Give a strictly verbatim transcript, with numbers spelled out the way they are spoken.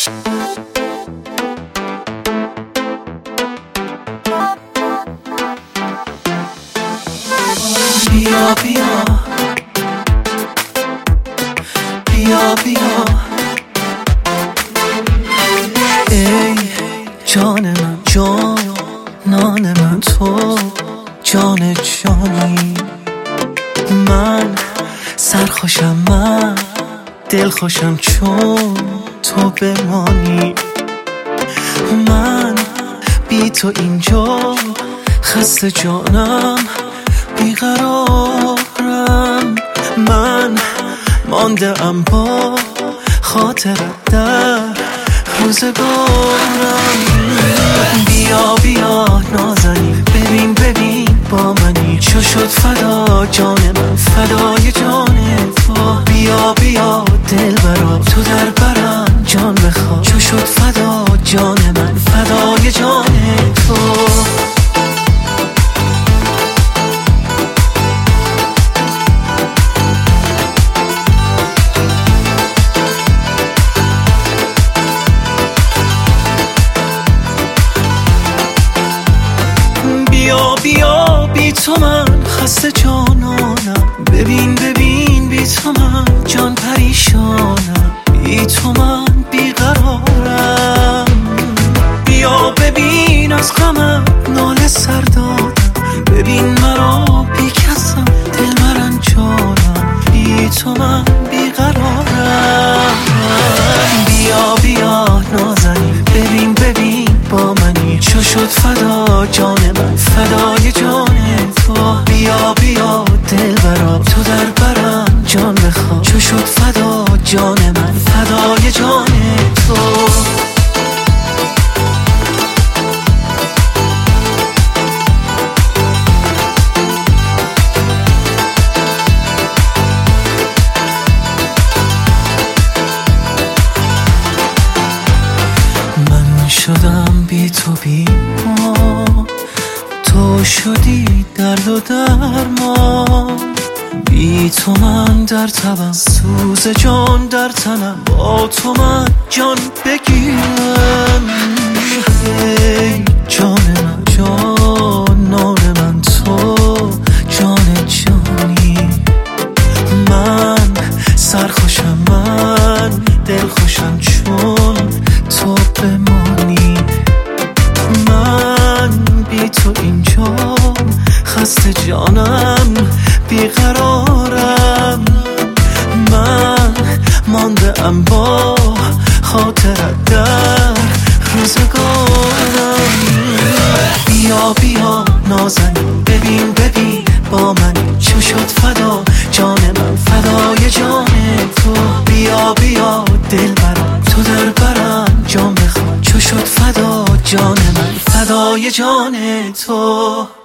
بیا بیا بیا بیا ای جان من، جانان من، تو جان جانی. من سرخوشم، من دلخوشم چون تو بمانی. من بی تو اینجا خسته جانم، بیقرارم. من مانده ام با خاطرت در روزگارم. بیا بیا نازنین، ببین ببین با منی، چو شد فدا جان من، فدای جان تو. بیا بیا دلبرا تو در برم جان بخواه، چو شد فدا جان من، فدای جان تو. بیا بیا بی تو من خسته جانانم، ببین ببین بی تو من جان پریشانم، بی تو من بیقرارم. بیا ببین از غمم ناله سر دادم، ببین مرا بی کسم دل مرنجانم، بی تو من بیقرارم. بیا بیا نازنین، ببین ببین با منی، چو شد فدا جان من، فدای جان تو. بیا بیا دلبرا تو در برم جان بخواه، چو شد فدا جان من، فدای جان تو. من شدم بی تو بی ما، تو شدی درد و درمان. بی تو من در تبم، سوز جان در تنم، با تو من جان بگیرم. ای جان من، جانان من، تو جان جانی. من سرخوشم، من دلخوشم چون تو بمانی. من بی تو اینجا خسته جانم، بیقرارم. من مانده ام با خاطرت در روزگارم. بیا بیا نازنین، ببین ببین با من، چو شد فدا جان من، فدای جان تو. بیا بیا دلبرا تو در برم جان بخواه، چو شد فدا جان من، فدای جان تو.